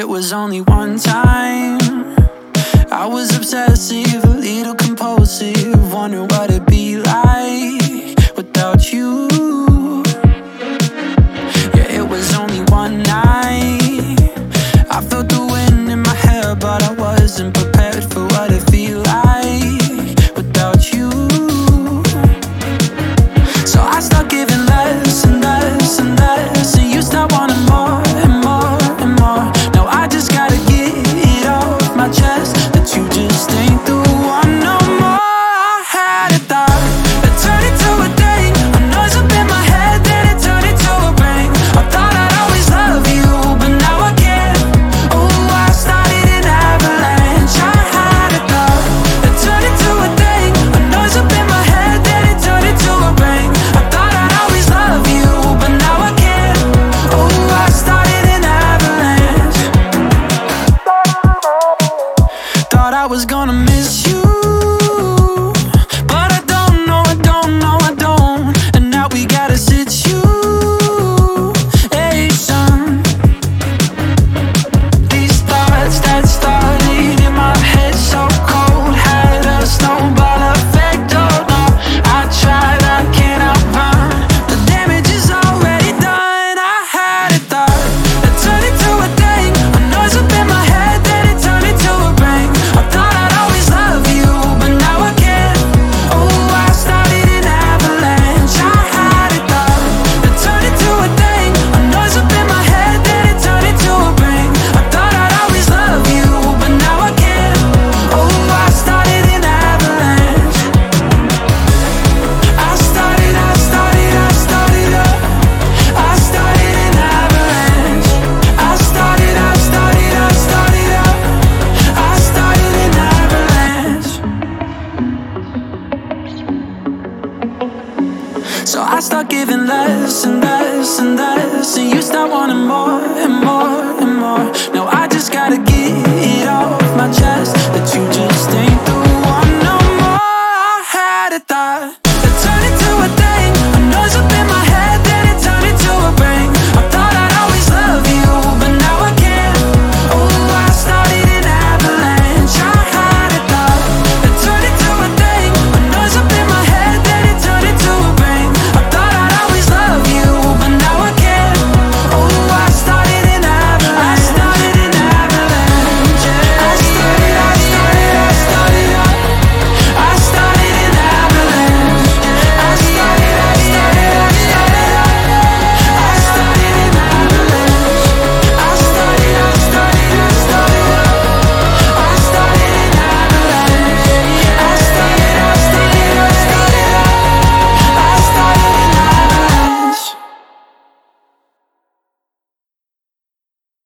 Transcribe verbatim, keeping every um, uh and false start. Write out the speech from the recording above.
it was only one time. I was obsessive, a little compulsive, wondering what it'd be like without you. Yeah, it was only one night. I felt the wind in my hair, but I wasn't prepared for what it feel like without you. So I start giving less and less and less, and you start wanting more and more and more. Now I just gotta get it off my chest that you just ain't the one no more. I had a thought that turned into a thing, a noise up in my head, then it turned into a bang. I thought I'd always love you, but now I can't. Oh, I started an avalanche. I had a thought that turned into a thing, a noise up in my head, then it turned into a bang. I thought I'd always love you, but now I can't. Oh, I started an avalanche. Thought I was gonna miss you, but I don't know, I don't know, I don't. And now we got a situation. These thoughts that started in my head so cold had a snowball effect. Oh no, I tried, I can't outrun. The damage is already done. I had a thought that turned into a thing, a noise up in my head, then it turned into a bang. I thought I'd always love you, but now I can't. Oh, I started an avalanche. I had a thought that turned into a thing, a noise up in my head, then it turned into a bang. I thought I'd always love you, but now I can't. Oh, I started an avalanche. I started, I started, I started up. I started an avalanche. I started, I started, I started up. I started an avalanche. So I start giving less and less and less, and you start wanting more and more and more. Now I just gotta get it off my chest that you just